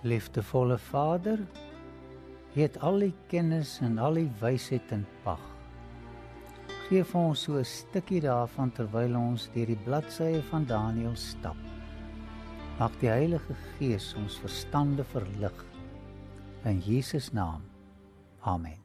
Liefdevolle Vader, U het al die kennis en al die wysheid in pag. Geef ons so 'n stukkie daarvan terwyl ons deur die bladsye van Daniël stap. Mag die Heilige Gees ons verstande verlig. In Jesus naam. Amen.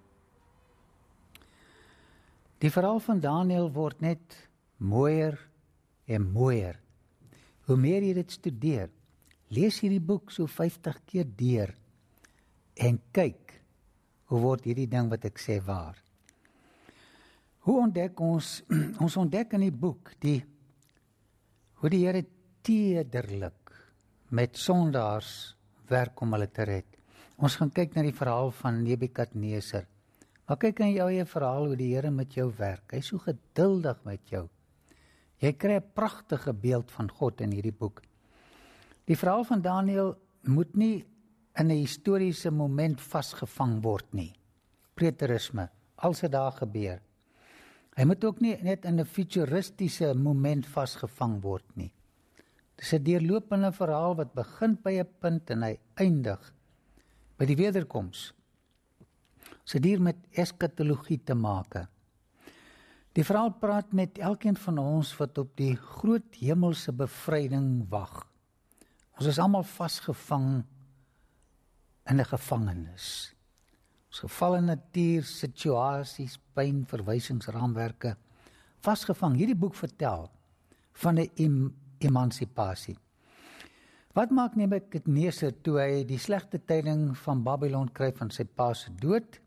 Die verhaal van Daniël word net mooier en mooier. Hoe meer jy dit studeer, lees hierdie boek so 50 keer deur en kyk, hoe word hierdie ding wat ek sê waar. Hoe ontdek ons ontdek in die boek hoe die Here tederlik met sondaars werk om hulle te red. Ons gaan kyk na die verhaal van Nebukadneser. Maar kyk in jou eie verhaal hoe die Here met jou werk. Hy is so geduldig met jou. Jy kry 'n pragtige beeld van God in hierdie boek. Die verhaal van Daniël moet nie in 'n historiese moment vasgevang word nie. Preterisme, als dit daar gebeur. Hy moet ook nie net in 'n futuristiese moment vasgevang word nie. Dis 'n deurlopende verhaal wat begin by 'n punt en hy eindig by die wederkoms. So hier met eskatologie te maak. Die verhaal praat met elkeen van ons wat op die groot hemelse bevryding wag. Ons is almal vasgevang in 'n gevangenis. Ons gevalle natuur, situasies, pyn, verwysingsraamwerke, vasgevang. Hierdie boek vertel van 'n emansipasie. Wat maak Nebukadneser toe hy die slegte tyding van Babylon kry van sy pa se dood?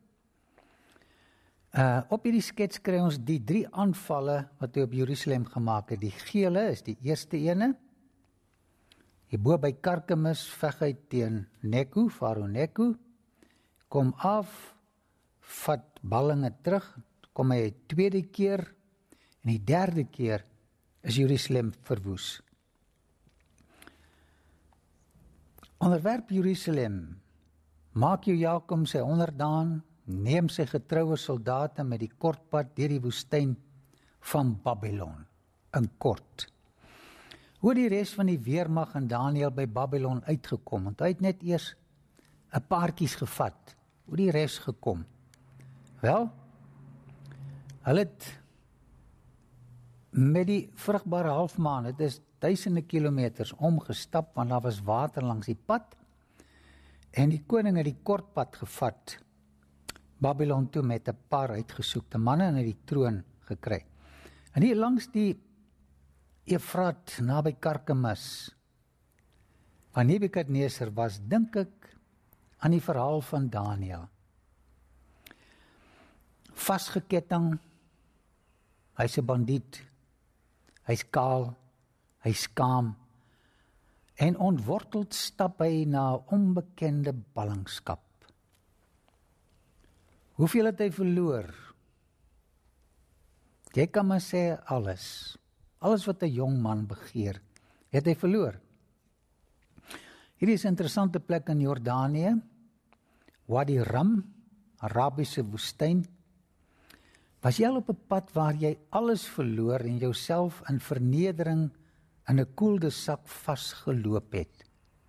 Op hierdie skets kry ons die 3 aanvalle wat hy op Jerusalem gemaak het. Die gele is die eerste ene. Hierbo by Karkemis veg hy teen Neko, Farao Neko. Kom af, vat ballinge terug, kom hy 'n tweede keer, en die derde keer is Jerusalem verwoes. Onderwerp Jerusalem, maak jou Jakob sy onderdaan, neem sy getroue soldate met die kortpad deur die woestyn van Babylon, in kort. Hoe die res van die weermag in Daniël by Babylon uitgekom, want hy het net eers 'n paartjies gevat, hoe die res gekom. Wel, hulle het met die vrugbare halfmaan, dit is duisende kilometers omgestap, want daar was water langs die pad, en die koning het die kort pad gevat, Babylon toe met 'n paar uitgesoekte manne en het die troon gekry. En hier langs die Efrat, naby Karkemis, waar Nebukadneser was, dink ek aan die verhaal van Daniël. Vasgeketting, hy's 'n bandiet, hy's kaal, hy's skaam, en ontworteld stap hy na 'n onbekende ballingskap. Hoeveel het hy verloor? Jy kan maar sê alles wat 'n jong man begeer, het hy verloor. Hierdie is 'n interessante plek in Jordanië, Wadi Rum, Arabiese woestyn. Was jy al op 'n pad waar jy alles verloor en jouself in vernedering in 'n koelde sak vasgeloop het?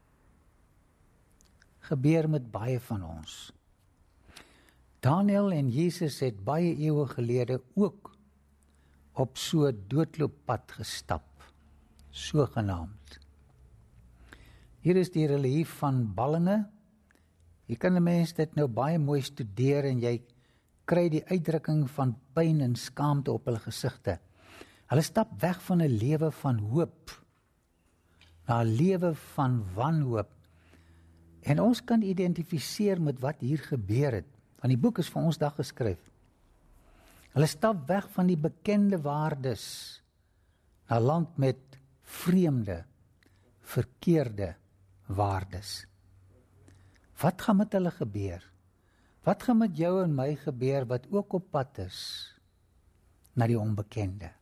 Gebeur met baie van ons. Daniël en Jesus het baie eeue gelede ook op so 'n doodlooppad gestap, sogenaamd. Hier is die relief van ballinge. Jy kan 'n mens dit nou baie mooi studeer en jy kry die uitdrukking van pyn en skaamte op hulle gesigte. Hulle stap weg van 'n lewe van hoop na 'n lewe van wanhoop. En ons kan identifiseer met wat hier gebeur het, want die boek is vir ons dag geskryf. Hulle stap weg van die bekende waardes na 'n land met vreemde, verkeerde waardes. Wat gaan met hulle gebeur? Wat gaan met jou en my gebeur wat ook op pad is na die onbekende?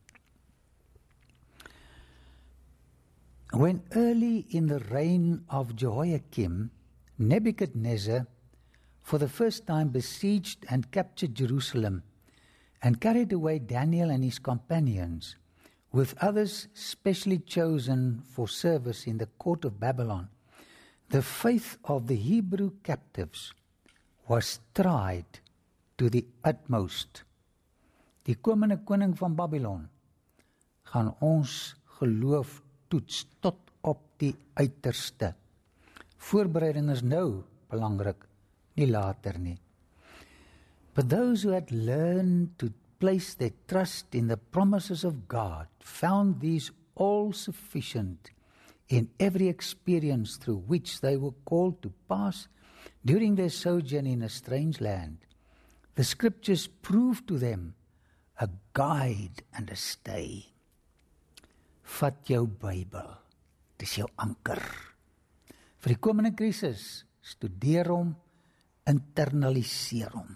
When early in the reign of Jehoiakim, Nebuchadnezzar for the first time besieged and captured Jerusalem and carried away Daniel and his companions, with others specially chosen for service in the court of Babylon. The faith of the Hebrew captives was tried to the utmost. Die komende koning van Babylon gaan ons geloof toets tot op die uiterste. Voorbereiding is nou belangrik, nie later nie. But those who had learned to place their trust in the promises of God found these all sufficient in every experience through which they were called to pass during their sojourn in a strange land. The scriptures proved to them a guide and a stay. Vat jou Bybel, dis jou anker. Vir die komende krisis, studeer hom, internaliseer hom.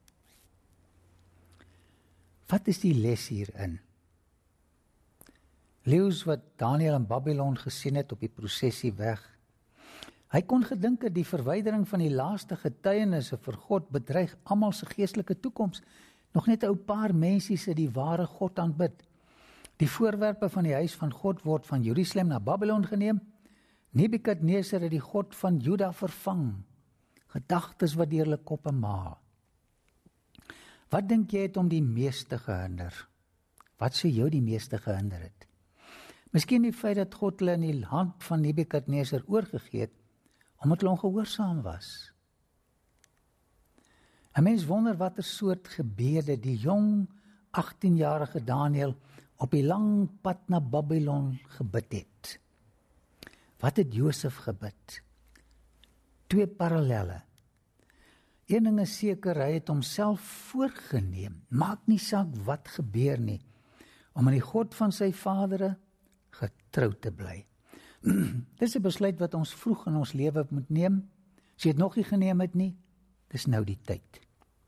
Wat is die les hierin? Leeu's wat Daniel in Babylon gesien het op die prosessie weg. Hy kon gedink dat die verwydering van die laaste getuienisse vir God bedreig almal se geestelike toekoms. Nog net 'n ou paar mensies het die ware God aanbid. Die voorwerpe van die huis van God word van Jerusalem na Babylon geneem. Nebukadneser het die God van Juda vervang. Gedagtes wat deur hulle koppe maal. Wat dink jy het om die meeste gehinder? Wat sou jou die meeste gehinder het? Miskien die feit dat God hulle in die hand van Nebukadneser oorgegee het, omdat hulle ongehoorsaam was. 'n Mens wonder watter soort gebede die jong 18-jarige Daniel op die lang pad na Babylon gebid het. Wat het Josef gebid? 2 parallelle. Een ding is seker, hy het homself voorgeneem, maak nie saak wat gebeur nie, om aan die God van sy vadere getrou te bly. Dis 'n besluit wat ons vroeg in ons lewe moet neem. As jy het nog nie geneem het nie, dis nou die tyd.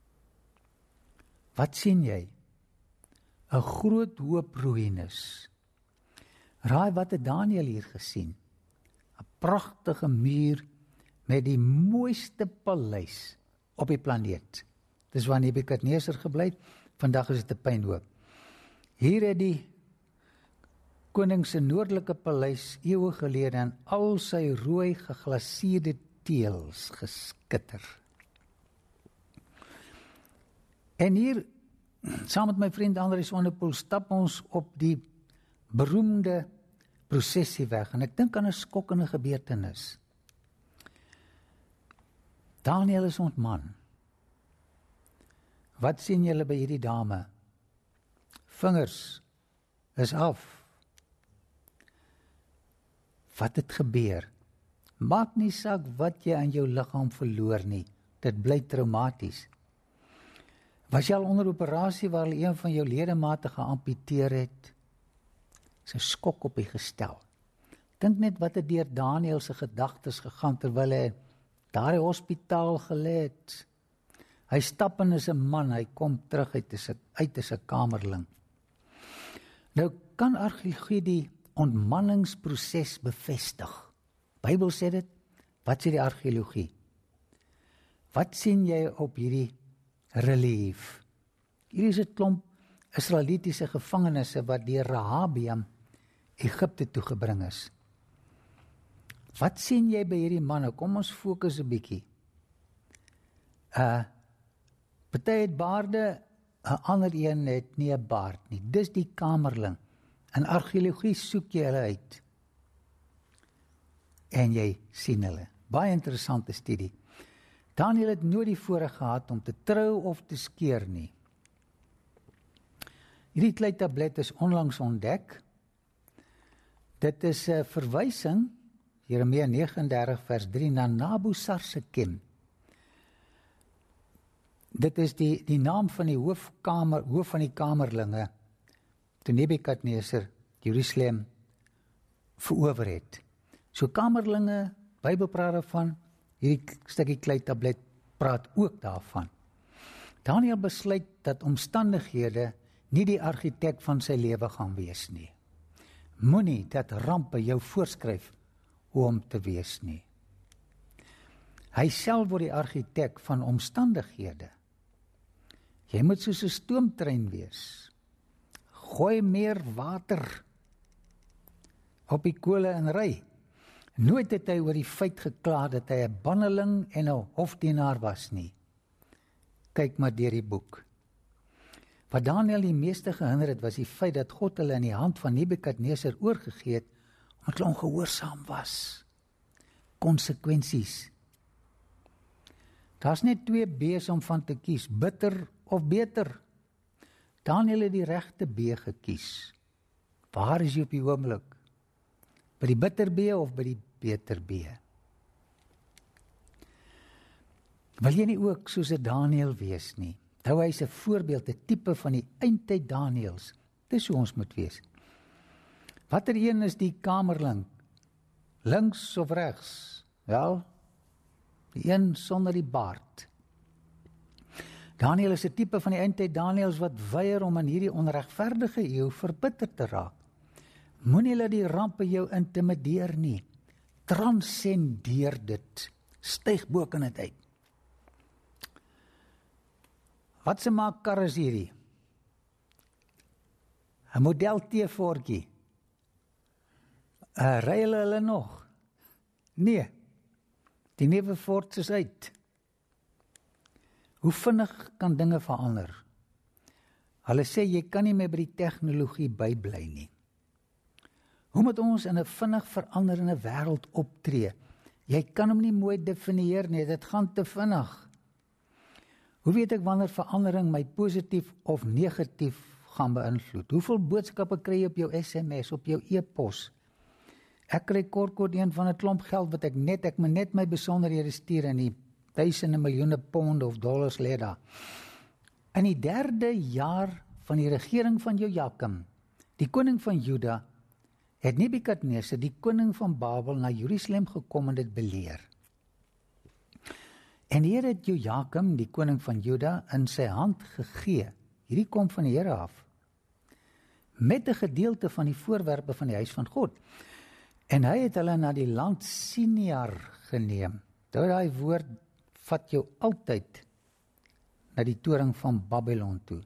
Wat sien jy? 'n groot hoop ruïnes. Raai wat het Daniel hier gesien? 'n pragtige muur met die mooiste paleis op die planeet. Dis waar Nebukadneser gebly het, vandag is dit 'n pynhoop. Hier het die koning se noordelike paleis eeue gelede in al sy rooi geglaseerde teëls geskitter. En hier, saam met my vriend Andries Sonnepoel, stap ons op die beroemde prosessie weg, en ek dink aan 'n skokkende gebeurtenis. Daniel is ontman. Wat sien julle by hierdie dame? Vingers is af. Wat het gebeur? Maak nie saak wat jy aan jou liggaam verloor nie, dit bly traumaties. Was jy al onder operasie waar hulle een van jou ledemate geamputeer het? Dis 'n skok op die gestel. Dink net wat het deur Daniel se gedagtes gegaan terwyl hy daardie hospitaal gelê het. Hy stap in as 'n man, hy kom terug uit as 'n kamerling. Nou kan argeologie die ontmanningsproses bevestig. Bybel sê dit, wat sê die argeologie? Wat sien jy op hierdie relief? Hier is 'n klomp Israelitiese gevangenes wat deur Rehabeam Egipte toe gebring is. Wat sien jy by hierdie manne? Kom ons fokus 'n bietjie. Party het baarde, 'n ander een het nie 'n baard nie. Dis die kamerling. In argeologie soek jy hulle uit. En jy sien hulle. Baie interessante studie. Daniel het nooit die voorreg gehad om te trou of te skeer nie. Hierdie kleitablet is onlangs ontdek. Dit is 'n verwysing, Jeremia 39 vers 3, na Nabusarsekem. Dit is die naam van die hoof van die kamerlinge, toe Nebukadneser Jerusalem verower het. So kamerlinge, Bybel praat daarvan, hierdie stukkie kleitablet praat ook daarvan. Daniel besluit dat omstandighede nie die argitek van sy lewe gaan wees nie. Moenie dat rampe jou voorskryf hoe om te wees nie. Hy self word die argitek van omstandighede. Jy moet soos 'n stoomtrein wees. Gooi meer water op die kole en ry. Nooit het hy oor die feit gekla dat hy 'n banneling en 'n hofdienaar was nie. Kyk maar deur die boek. Wat Daniël die meeste gehinder het, was die feit dat God hulle in die hand van Nebukadneser oorgegee het, omdat hulle ongehoorsaam was. Konsekwensies. Daar's net 2 B's om van te kies, bitter of beter. Daniël het die regte B gekies. Waar is jy op die oomblik? By die bitter B of by die beter B? Wil jy nie ook soos 'n Daniël wees nie? Nou hy is 'n voorbeeld, 'n tipe van die eindtyd Daniëls. Dis hoe ons moet wees. Watter een is die kamerling? Links of regs? Wel, die een sonder die baard. Daniël is 'n tipe van die eindtyd Daniëls wat weier om in hierdie onregverdige eeu verbitter te raak. Moenie laat die rampe jou intimideer nie. Transcendeer dit. Styg bo kan dit uit. Wat se maak kar is hierdie? 'n Model T-voortjie. Ry hulle nog? Nee. Die nuwe Ford is uit. Hoe vinnig kan dinge verander? Hulle sê jy kan nie meer by die tegnologie bybly nie. Hoe moet ons in 'n vinnig veranderende wêreld optree? Jy kan hom nie mooi definieer nie, dit gaan te vinnig. Hoe weet ek wanneer verandering my positief of negatief gaan beïnvloed? Hoeveel boodskappe kry jy op jou SMS, op jou e-pos? Ek kry kort een van 'n klomp geld wat ek moet net my besonderhede stuur en die duisende miljoene pond of dollars lê daar. In die 3de jaar van die regering van Jojakim, die koning van Juda, het Nebukadneser, die koning van Babel, na Jerusalem gekom en dit beleer. En die Here het Jojakim, die koning van Juda, in sy hand gegee. Hierdie kom van die Here af. Met 'n gedeelte van die voorwerpe van die huis van God. En hy het hulle na die land Siniar geneem. Daai woord vat jou altyd na die toring van Babylon toe.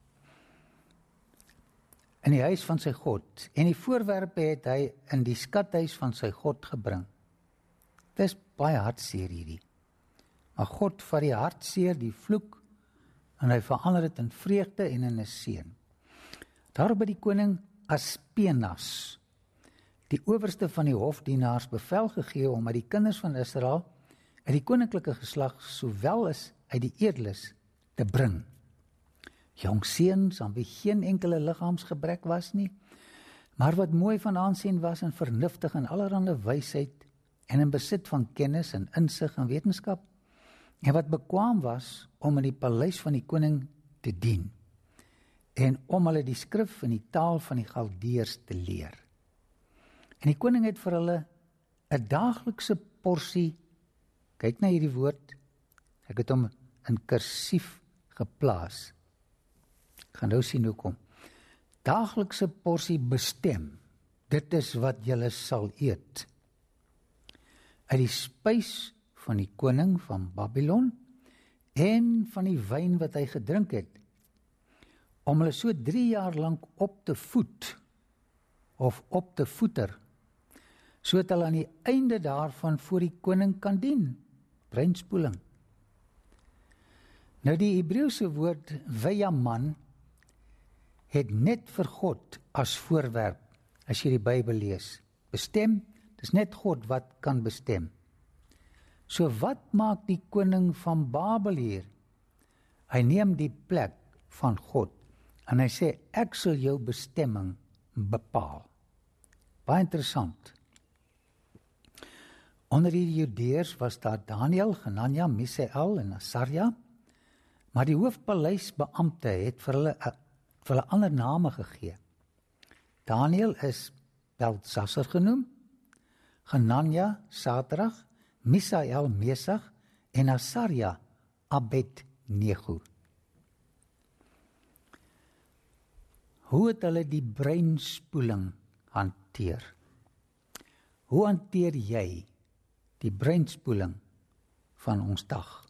In die huis van sy God. En die voorwerpe het hy in die skathuis van sy God gebring. Dis baie hartseer hierdie. Maar God vat die hartseer, die vloek, en hy verander dit in vreugde en in 'n seën. Daarop het die koning Aspenas, die owerste van die hofdienaars, bevel gegee om uit die kinders van Israel, uit die koninklike geslag, sowel as uit die edeles, te bring. Jong seuns, aan wie geen enkele liggaamsgebrek was nie, maar wat mooi van aansien was en vernuftig in allerhande wysheid en in besit van kennis en insig en wetenskap, en wat bekwaam was om in die paleis van die koning te dien, en om hulle die skrif in die taal van die Galdeërs te leer. En die koning het vir hulle 'n daaglikse porsie, kyk na hierdie woord, ek het hom in kursief geplaas. Ek gaan nou sien hoekom. Daaglikse porsie bestem, dit is wat julle sal eet. Uit die spys van die koning van Babylon en van die wyn wat hy gedrink het, om hulle so 3 jaar lank op te voed of op te voeder, sodat hulle aan die einde daarvan voor die koning kan dien. Breinspoeling. Nou die Hebreëse woord veyaman het net vir God as voorwerp, as jy die Bybel lees. Bestem, dis net God wat kan bestem. So wat maak die koning van Babel hier? Hy neem die plek van God en hy sê, ek sal jou bestemming bepaal. Baie interessant. Onder die Judeërs was daar Daniël, Hanania, Misael en Asaria, maar die hoofpaleisbeampte het vir hulle ander name gegee. Daniël is Beltsassar genoem, Hanania, Sadrag, Misael, Mesach en Asaria, Abednego. Hoe het hulle die breinspoeling hanteer? Hoe hanteer jy die breinspoeling van ons dag?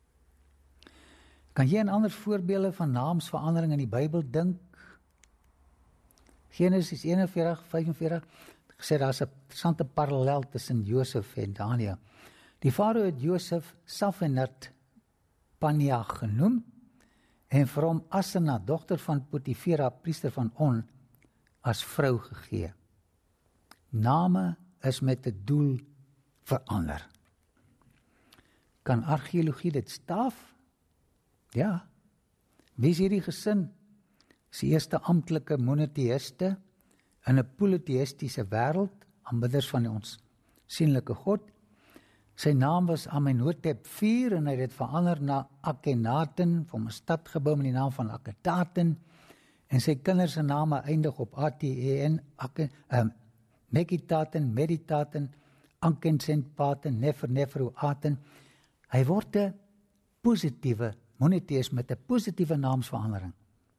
Kan jy aan ander voorbeelde van naamsverandering in die Bybel dink? Genesis 41:45, gesê daar's 'n interessante parallel tussen Josef en Daniël. Die farao het Josef Safenat Pania genoem en vir hom Asenat, dogter van Potifera, priester van On, as vrou gegee. Name is met 'n doel verander. Kan argeologie dit staaf? Ja. Wie is hierdie gesin? Is die eerste amptelike monoteïste in 'n polyteïstiese wêreld, aanbidders van ons sienlike God. Sy naam was Amenhotep IV en hy het dit verander na Akhenaten, vir hom 'n stad gebou met die naam van Akhetaten, en sy kinders se name eindig op ATEN, Mekitaten, Meditaten, Ankhensenpaten, Neferneferuaten. Hy word 'n positiewe monoteïs met 'n positiewe naamsverandering.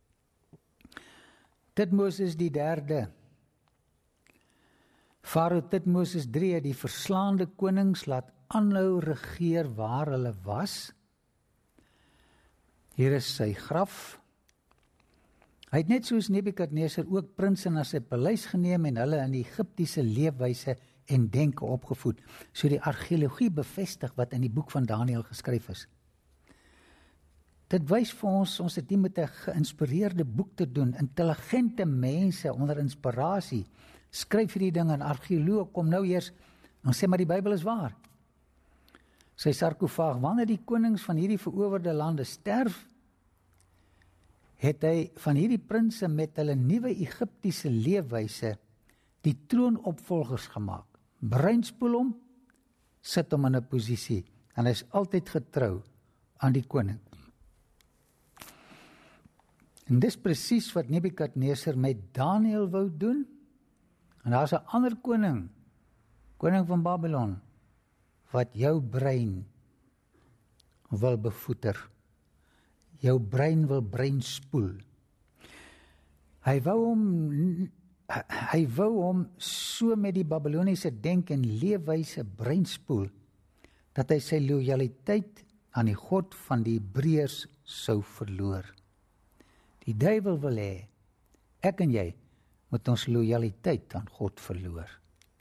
Tutmosis die derde. Farao Tutmosis III het die verslaande konings laat aanhou regeer waar hulle was. Hier is sy graf. Hy het net soos Nebukadneser ook prinse na sy paleis geneem en hulle in die Egiptiese leefwyse en denke opgevoed. So die argeologie bevestig wat in die boek van Daniël geskryf is. Dit wys vir ons het nie met 'n geïnspireerde boek te doen. Intelligente mense onder inspirasie skryf hierdie ding en argeoloog kom nou eers en sê maar die Bybel is waar. Sy sarkofaag, wanneer die konings van hierdie verowerde lande sterf, het hy van hierdie prinse met hulle nuwe Egiptiese leefwyse die troonopvolgers gemaak. Breinspoel hom, sit hom in 'n posisie en hy is altyd getrou aan die koning. En dis presies wat Nebukadneser met Daniël wou doen. En daar's 'n ander koning van Babylon, wat jou brein wil bevoeter. Jou brein wil breinspoel. Hy wou hom so met die Babyloniese denk en leefwyse breinspoel, dat hy sy lojaliteit aan die God van die Hebreërs sou verloor. Die duiwel wil hê, ek en jy moet ons lojaliteit aan God verloor.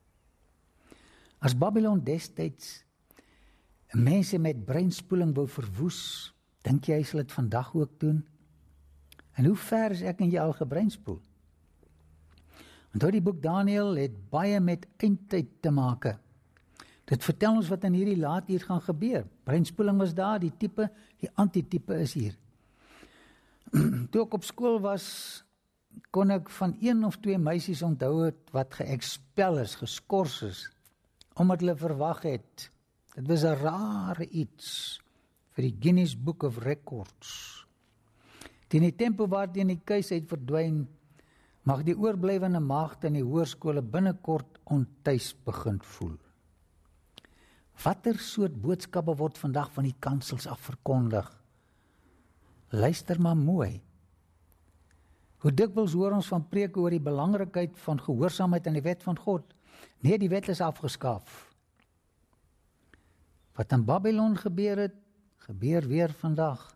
As Babylon destyds mense met breinspoeling wou verwoes, dink jy hy sal dit vandag ook doen? En hoe ver is ek en jy al gebreinspoel? Onthou die boek Daniël het baie met eindtyd te maak. Dit vertel ons wat in hierdie laat uur gaan gebeur. Breinspoeling was daar, die antitype is hier. Toe ek op skool was, kon ek van 1 of 2 meisies onthou het wat geëxpel is, geskors is, omdat hulle verwag het. Dit was 'n rare iets vir die Guinness Book of Records. Teen die tempo waarteen die kuisheid verdwyn, mag die oorblywende maagde in die hoërskole binnekort ontuis begin voel. Watter soort boodskappe word vandag van die kansels af verkondig? Luister maar mooi. Hoe dikwels hoor ons van preke oor die belangrikheid van gehoorsaamheid aan die wet van God? Nee, die wet is afgeskaaf. Wat in Babylon gebeur het, gebeur weer vandag.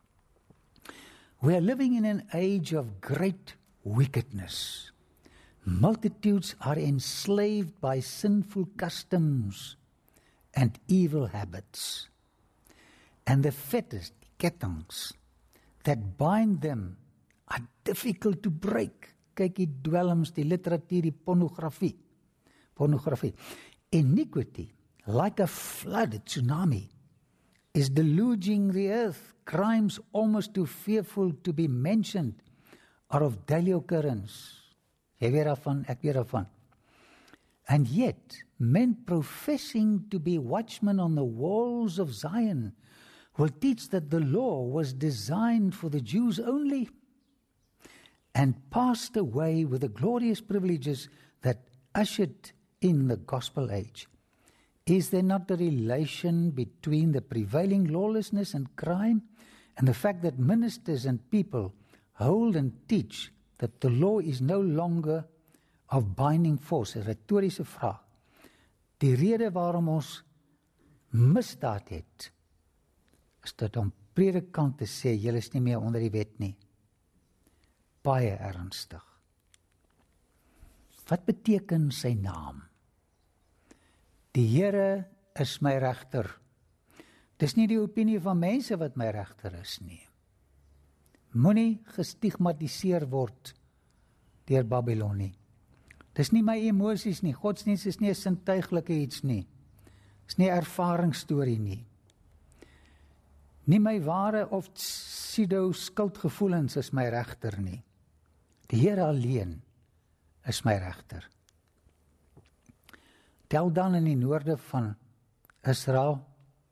We are living in an age of great wickedness. Multitudes are enslaved by sinful customs and evil habits. And the fetters, die kettinge, that bind them are difficult to break. Kyk die dwelms, die literatuur, die pornografie. Iniquity, like a flood tsunami, is deluging the earth. Crimes almost too fearful to be mentioned are of daily occurrence. Jy weet daarvan, ek weet daarvan. And yet, men professing to be watchmen on the walls of Zion will teach that the law was designed for the Jews only and passed away with the glorious privileges that ushered in the gospel age. Is there not a relation between the prevailing lawlessness and crime and the fact that ministers and people hold and teach that the law is no longer of binding force? 'n retoriese vraag. Die rede waarom ons misdaad het, is dit om predikant te sê, julle is nie meer onder die wet nie. Baie ernstig. Wat beteken sy naam? Die Here is my regter. Dis nie die opinie van mense wat my regter is nie. Moenie gestigmatiseer word deur Babylon nie. Dis nie my emosies nie. Godsdienst is nie 'n sintuiglike iets nie. Dis nie 'n ervaringsstorie nie. Nie my ware of pseudo skuldgevoelens is my regter nie. Die Here alleen is my regter. Tel dan in die noorde van Israel.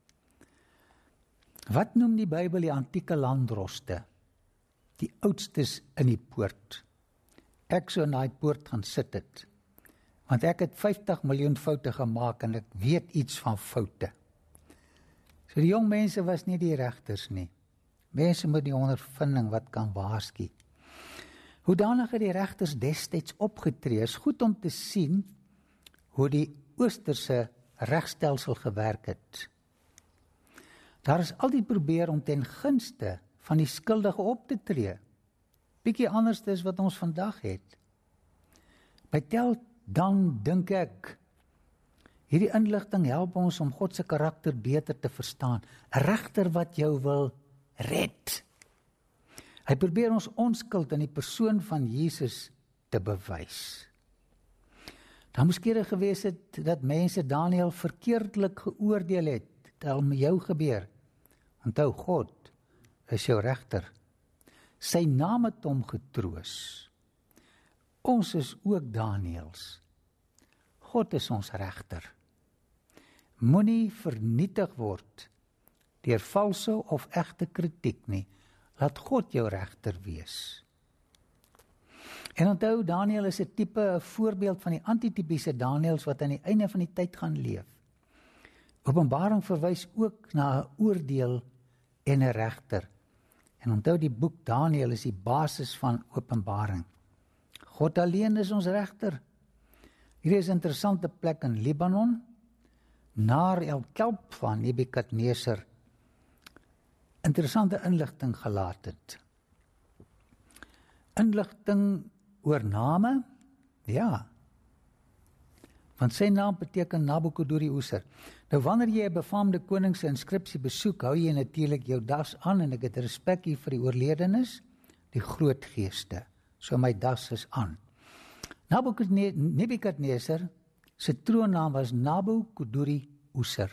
Wat noem die Bybel die antieke landdroste? Die oudstes in die poort. Ek sou in daai poort gaan sit het, want ek het 50 miljoen foute gemaak en ek weet iets van foute. So die jong mense was nie die regters nie. Mense met die ondervinding wat kan waarsku. Hoedanig het die regters destyds opgetree? Is goed om te sien hoe die oosterse regstelsel gewerk het. Daar is altyd probeer om ten gunste van die skuldige op te tree. Bietjie anders as wat ons vandag het. By tel dan dink ek, hierdie inligting help ons om God se karakter beter te verstaan. 'n Regter wat jou wil red. Hy probeer ons onskuld in die persoon van Jesus te bewys. Dan moes kere gewees het dat mense Daniël verkeerdelik geoordeel het. Dit het met jou gebeur. Onthou, God is jou regter. Sy naam het hom getroos. Ons is ook Daniëls. God is ons regter. Moenie vernietig word deur valse of egte kritiek nie. Laat God jou regter wees. En onthou, Daniël is 'n tipe, 'n voorbeeld van die antitypiese Daniëls wat aan die einde van die tyd gaan leef. Openbaring verwys ook na 'n oordeel en 'n regter. En onthou, die boek Daniël is die basis van Openbaring. God alleen is ons regter. Hier is 'n interessante plek in Libanon, Nar el-Kelp van Nebukadneser. Interessante inligting gelaat het. Inligting oor name? Ja. Want sy naam beteken Nabukodonosor. Nou wanneer jy 'n befaamde koning se inskripsie besoek, hou jy natuurlik jou das aan en ek het respek hier vir die oorledenes, die groot geeste. So my das is aan. Nebukadneser se troonnaam was Nabukodonosor.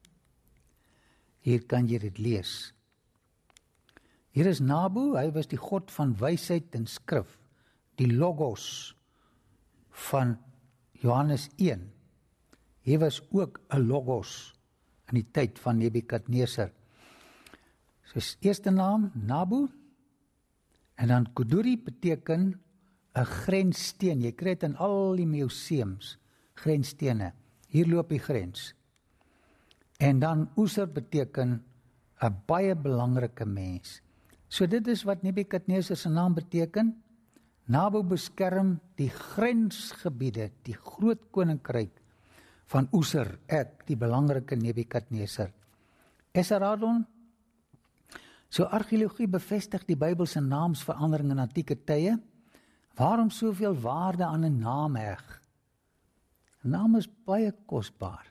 Hier kan jy dit lees. Hier is Nabu, hy was die god van wysheid en skrif, die logos van Johannes 1. Hier was ook 'n logos in die tyd van Nebukadneser. Sy eerste naam, Nabu, en dan Koduri beteken 'n grenssteen. Jy kry dit in al die museums, grensstene. Hier loop die grens. En dan Oser beteken 'n baie belangrike mens. So dit is wat Nebukadneser se naam beteken. Nabu beskerm die grensgebiede, die groot koninkryk van Oser, ek, die belangrike Nebukadneser. Esarhaddon, so argeologie bevestig die Bybelse naamsverandering in antieke tye. Waarom soveel waarde aan 'n naam heg? 'n Naam is baie kosbaar.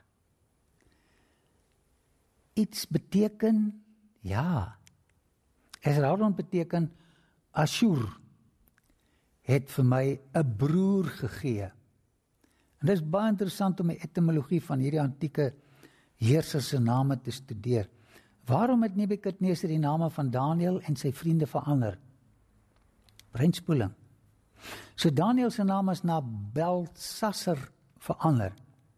Iets beteken, ja. Esarhaddon beteken Ashur het vir my 'n broer gegee. En dit is baie interessant om die etymologie van hierdie antieke heerser se name te studeer. Waarom het Nebukadneser die name van Daniël en sy vriende verander? Breinspoeling. So Daniël se naam is na Belsasser verander.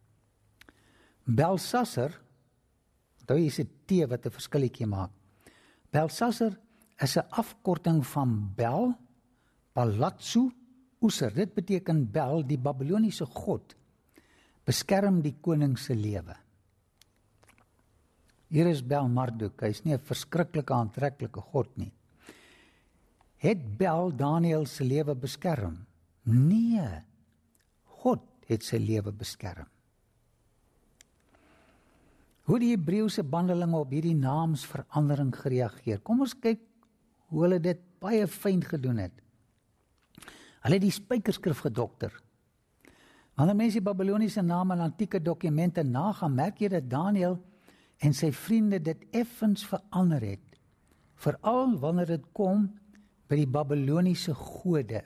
Belsasser, onthou jy is 'n T wat 'n verskilletjie maak. Belsasser is 'n afkorting van Bel, Palatsu, Oser. Dit beteken Bel, die Babyloniese god, beskerm die koning se lewe. Hier is Bel Marduk, hy is nie 'n verskriklike aantreklike god nie. Het Bel Daniël se lewe beskerm? Nee, God het sy lewe beskerm. Hoe die Hebreëse bandelinge op hierdie naamsverandering gereageer. Kom ons kyk hoe hulle dit baie fyn gedoen het. Hulle het die spykerskrif gedokter. Wanneer mense die Babyloniese name in antieke dokumente nagaan, merk jy dat Daniël en sy vriende dit effens verander het. Veral wanneer dit kom by die Babyloniese gode.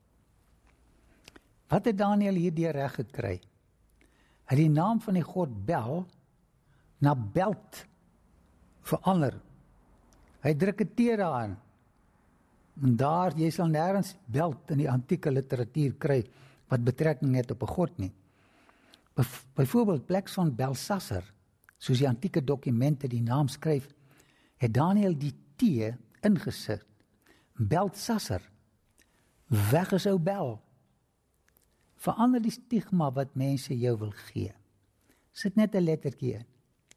Wat het Daniël hierdeur reg gekry? Hy het die naam van die god Bel na Belt verander. Hy drukketeer daarin. En daar, jy sal nêrens Belt in die antieke literatuur kry wat betrekking het op 'n god nie. Byvoorbeeld plek van Belsasser, soos die antieke dokumente die naam skryf, het Daniël die T ingesit. Belsasser, weg is ou Bel. Verander die stigma wat mense jou wil gee. Sit net 'n lettertjie in.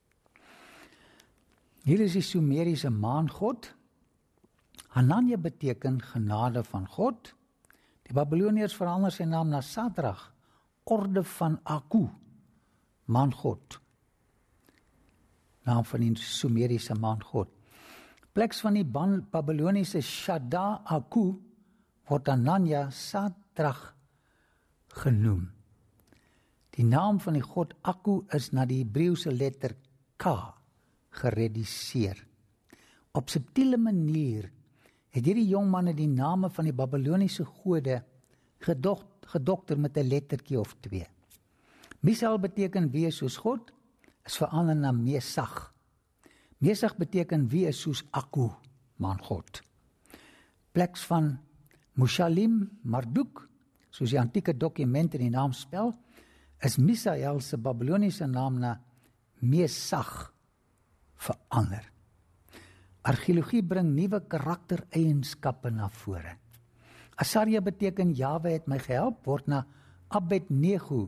Hier is die Sumeriese maangod. Hananja beteken genade van God. Die Babyloniërs verander sy naam na Sadrag, orde van Aku, maangod. Naam van die Sumeriese maangod. Plek van die Babyloniese Shada Aku word Hananja Sadrag genoem. Die naam van die god Aku is na die Hebreëse letter K gereduseer. Op subtiele manier het hierdie jongmanne die name van die Babyloniese gode gedokter met 'n lettertjie of 2. Misael beteken wie is soos God, is verander na Mesach. Mesach beteken wie is soos Aku, maangod. Plek van Mushalim, Marduk, soos die antieke dokumente die naam spel, is Misael se Babyloniese naam na Mesach verander. Argeologie bring nuwe karaktereienskappe na vore. Asaria beteken Jawe het my gehelp, word nou Abednego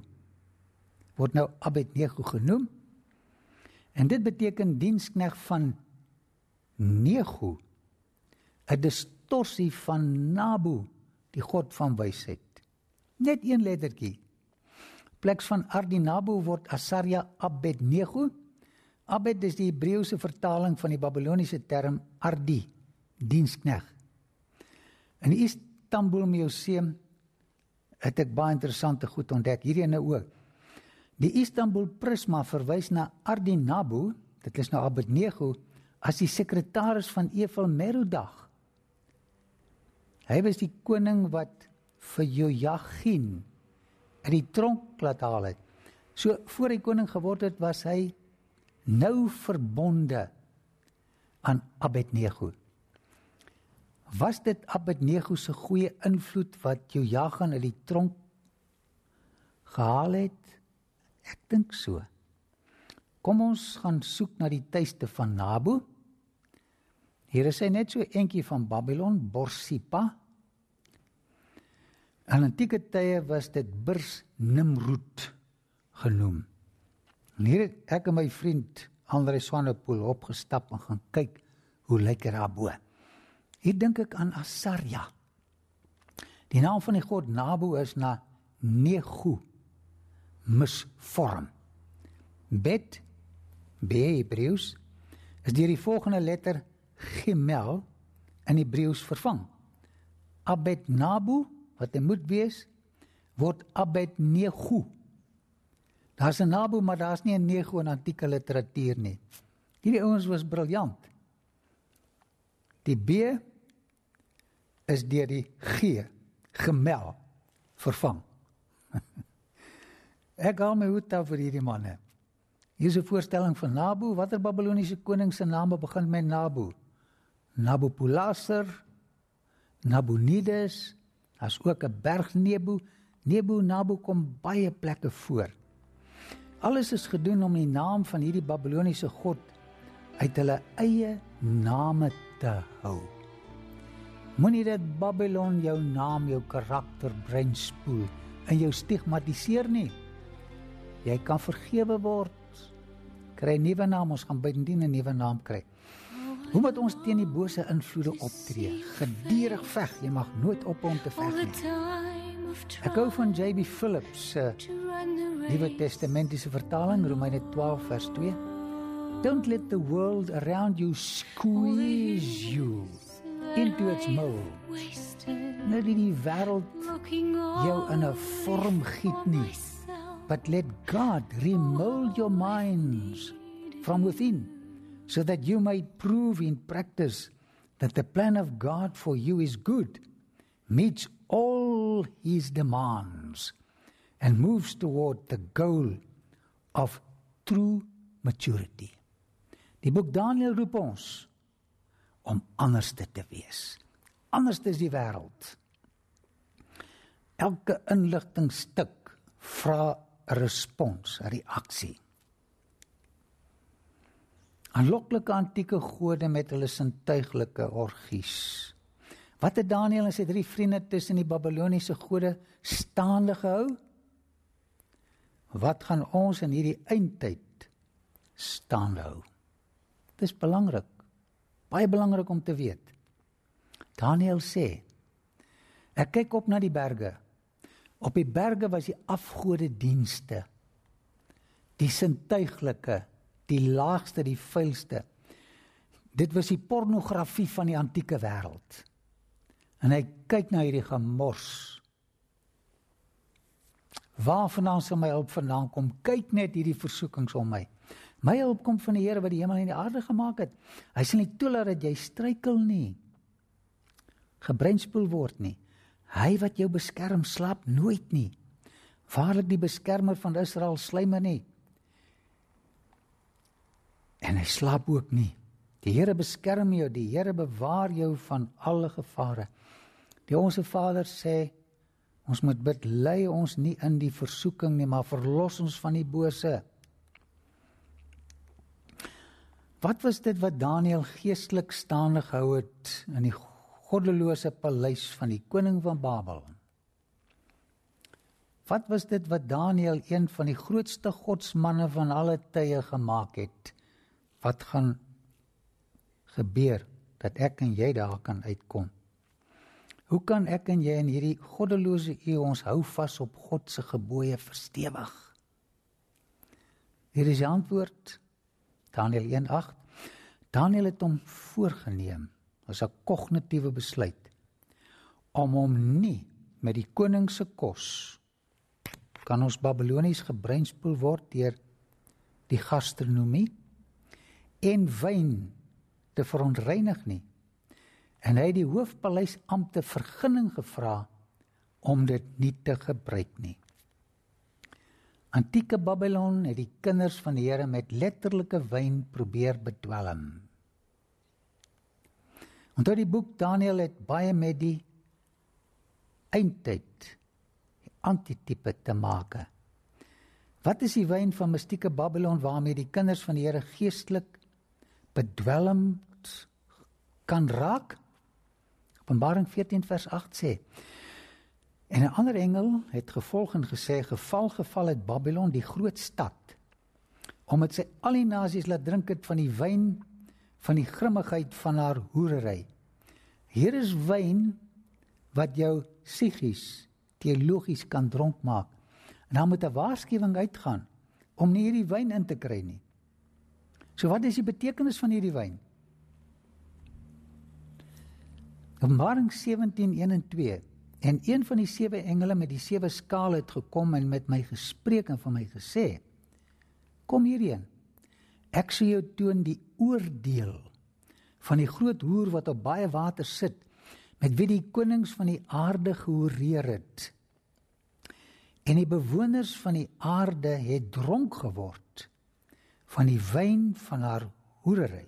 genoem. En dit beteken diensknegt van Nego, 'n distorsie van Nabu, die god van wysheid. Net een lettertjie. Plek van Ardinabu word Asaria Abednego. Abed is die Hebreëse vertaling van die Babyloniese term Ardi, diensknegt. In die Istanbul Museum het ek baie interessante goed ontdek, hierdie nou ook. Die Istanbul Prisma verwys na Ardinabu, dit is nou Abednego, as die sekretaris van Evel Merodach. Hy was die koning wat vir Jojagin uit die tronk laat haal het. So voor hy koning geword het, was hy nou verbonde aan Abednego. Was dit Abednego se goeie invloed wat Jojagin uit die tronk gehaal het? Ek dink so. Kom ons gaan soek na die tuiste van Nabu. Hier is hy net so eentjie van Babylon, Borsippa. In antieke tye was dit Birs Nimrud genoem. En hier het ek en my vriend André Swanepoel opgestap en gaan kyk hoe lyk dit daarbo. Hier dink ek aan Asaria. Die naam van die god Nabu is na Nego misvorm. Bet, B Hebreëus, is deur die volgende letter Gimel in Hebreëus vervang. Abednabu, wat hy moet wees, word Abednego. Daar's 'n Nabu, maar daar's nie 'n Nego in antieke literatuur nie. Hierdie ouens was briljant. Die B is deur die G, Gemel, vervang. Ek haal my hoed af vir hierdie manne. Hier is 'n voorstelling van Nabu. Watter Babyloniese koning se name begin met Nabu? Nabopolassar, Nabonides, as ook 'n berg Nabu kom baie plekke voor. Alles is gedoen om die naam van hierdie Babyloniese god uit hulle eie name te hou. Moenie dat Babylon jou naam, jou karakter breinspoel en jou stigmatiseer nie. Jy kan vergewe word. Kry 'n nuwe naam, ons gaan bydien 'n nuwe naam kry. Hoe moet ons teen die bose invloede optree? Gedurig veg, jy mag nooit ophou om te veg nie. Ek hou van J.B. Phillips se Nuwe Testamentiese vertaling, Romeine 12 vers 2. Don't let the world around you squeeze you into its mold. Nou die wêreld jou in 'n vorm giet nie. but let God remold your minds from within, so that you may prove in practice that the plan of God for you is good, meets all His demands, and moves toward the goal of true maturity. Die boek Daniël roep ons om anderste te wees. Anderste is die wêreld. Elke inligtingstuk vra 'n respons, 'n reaksie. Aanloklike antieke gode met hulle sintuiglike orgies. Wat het Daniël en sy 3 vriende tussen die Babyloniese gode staande gehou? Wat gaan ons in hierdie eindtyd staande hou? Dit is belangrik, baie belangrik om te weet. Daniël sê, ek kyk op na die berge. Op die berge was die afgodedienste, die sintuiglike, die laagste, die vuilste. Dit was die pornografie van die antieke wêreld. En hy kyk na hierdie gemors. Waarvandaan sal my hulp vandaan kom? Kyk net hierdie versoekings om my. My hulp kom van die Here wat die hemel en die aarde gemaak het. Hy sal nie toelaat dat jy struikel nie, gebreinspoel word nie. Hy wat jou beskerm, slaap nooit nie. Waarlik die beskermer van Israel slymer nie. En hy slaap ook nie. Die Here beskerm jou, die Here bewaar jou van alle gevare. Die Onse Vader sê, ons moet bid, lei ons nie in die versoeking nie, maar verlos ons van die bose. Wat was dit wat Daniël geestelik staande gehou het in die goddelose paleis van die koning van Babel? Wat was dit wat Daniël, een van die grootste godsmanne van alle tye, gemaak het? Wat gaan gebeur dat ek en jy daar kan uitkom? Hoe kan ek en jy in hierdie goddelose eeu ons hou vas op God se gebooie verstewig? Hier is die antwoord, Daniël 1:8. Daniël het hom voorgeneem, as 'n kognitiewe besluit, om hom nie met die koning se kos, kan ons Babylonies gebreinspoel word deur die gastronomie, en wyn te verontreinig nie. En hy het die hoofpaleisampte vergunning gevra om dit nie te gebruik nie. Antieke Babylon het die kinders van die Here met letterlike wyn probeer bedwelm. Onthou, die boek Daniël het baie met die eindtyd, die antitipe te maak. Wat is die wyn van mystieke Babylon waarmee die kinders van die Here geestelik bedwelmd kan raak? Openbaring 14 vers 8 sê, en 'n ander engel het gevolg en gesê, geval het Babylon, die groot stad, omdat sy al die nasies laat drink het van die wyn van die grimmigheid van haar hoerery. Hier is wyn wat jou psigies, teologies kan dronk maak. En dan moet 'n waarskuwing uitgaan om nie hierdie wyn in te kry nie. So wat is die betekenis van hierdie wyn? Openbaring 17, 1 en 2. En een van die 7 engele met die 7 skale het gekom en met my gespreek en van my gesê, kom hierheen, ek sal jou toon die oordeel van die groot hoer wat op baie water sit, met wie die konings van die aarde gehoereer het. En die bewoners van die aarde het dronk geword van die wyn van haar hoerery.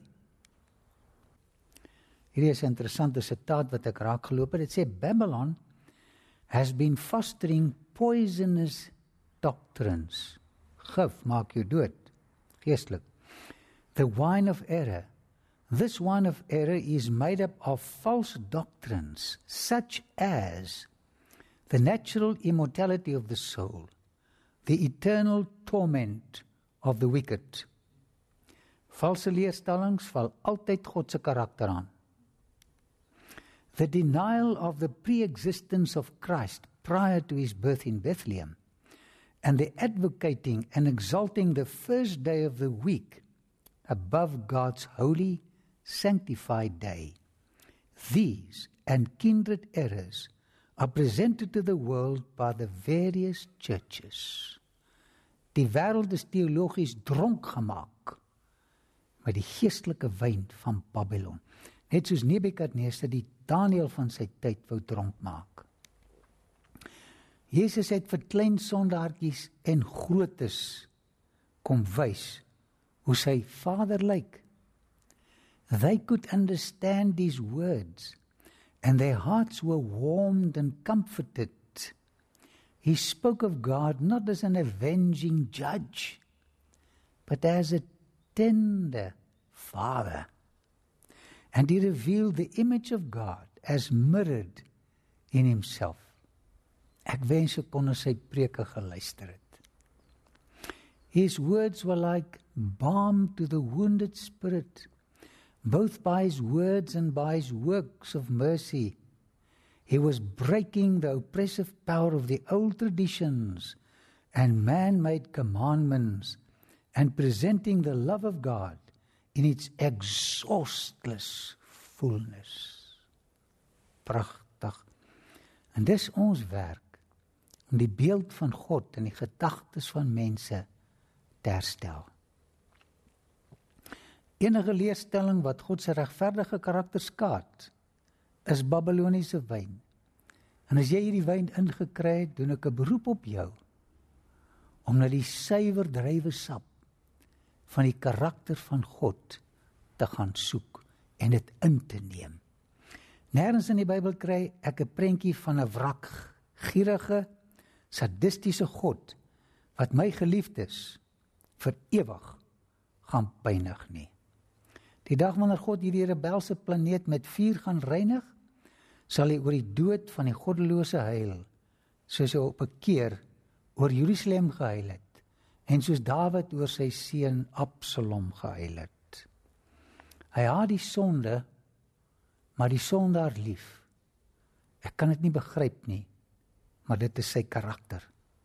Hierdie is 'n interessante sitaat wat ek raak geloop het. Dit sê, Babylon has been fostering poisonous doctrines. Gif maak jou dood, geestelik. The wine of error. This wine of error is made up of false doctrines, such as the natural immortality of the soul, the eternal torment of the wicked. Valse leerstellings val altyd God se karakter aan. The denial of the pre-existence of Christ prior to his birth in Bethlehem, and the advocating and exalting the first day of the week above God's holy, sanctified day. These and kindred errors are presented to the world by the various churches. Die wêreld is teologies dronk gemaak met die geestelike wyn van Babylon. Net soos Nebukadnesar die Daniël van sy tyd wou dronk maak. Jesus het vir klein sondaartjies en grootes kom wys hoe sy Vader lyk. They could understand these words, and their hearts were warmed and comforted. He spoke of God not as an avenging judge, but as a tender Father. And he revealed the image of God as mirrored in himself. Ek wens ek kon na sy preke geluister het. His words were like balm to the wounded spirit, both by his words and by his works of mercy. He was breaking the oppressive power of the old traditions and man-made commandments and presenting the love of God in its exhaustless fullness. Pragtig. En dis ons werk, om die beeld van God en die gedagtes van mense te herstel. Enige leerstelling wat God se regverdige karakter skaad, is Babyloniese wyn. En as jy hierdie wyn ingekry het, doen ek 'n beroep op jou, om na die suiwer druiwesap van die karakter van God te gaan soek en dit in te neem. Nêrens in die Bybel kry ek 'n prentjie van 'n wrakgierige, sadistiese God wat my geliefdes vir ewig gaan pynig nie. Die dag wanneer God hierdie rebelse planeet met vuur gaan reinig, sal hy oor die dood van die goddelose huil, soos hy op 'n keer oor Jerusalem gehuil het, en soos Dawid oor sy seun Absalom gehuil het. Hy haat die sonde, maar die sondaar lief. Ek kan dit nie begryp nie, maar dit is sy karakter.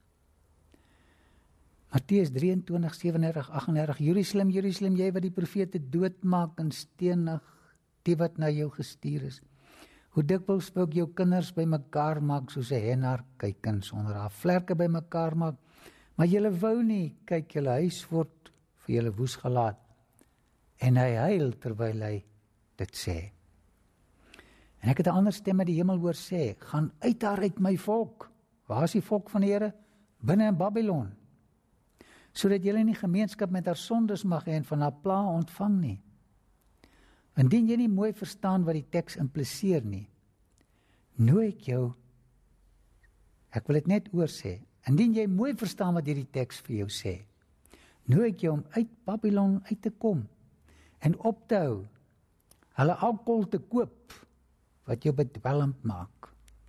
Matteus 23, 37, 38, Jerusalem, Jerusalem, jy wat die profete doodmaak en stenig, die wat na jou gestuur is. Hoe dikwels wou ek jou kinders bymekaar maak, soos 'n hen haar kuikens onder haar vlerke bymekaar maak, maar julle wou nie, kyk, julle huis word vir julle woes gelaat. En hy huil terwyl hy dit sê. En ek het 'n ander stem uit die hemel hoor sê, gaan uit daar uit my volk. Waar is die volk van die Here? Binne in Babylon. Sodat julle nie gemeenskap met haar sondes mag hê en van haar pla ontvang nie. Indien jy nie mooi verstaan wat die teks impliseer nie, nooi ek jou, ek wil dit net oorsê, indien jy mooi verstaan wat hierdie teks vir jou sê, nooi ek jou om uit Babylon uit te kom en op te hou, hulle alkohol te koop, wat jou bedwelmd maak.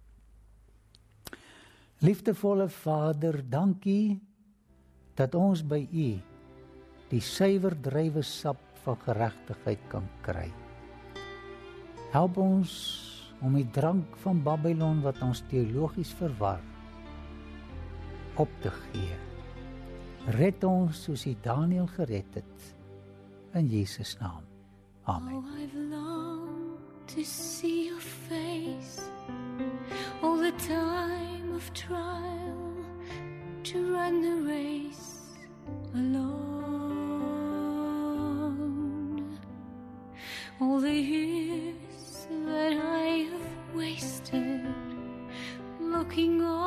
Liefdevolle Vader, dankie dat ons by U die suiwer druiwesap van geregtigheid kan kry. Help ons om die drank van Babylon wat ons teologies verwar, op te gee. Red ons soos U Daniël gered het, in Jesus naam. Amen. Oh, I've longed to see your face, all the time of trial, to run the race alone. All the years that I have wasted looking on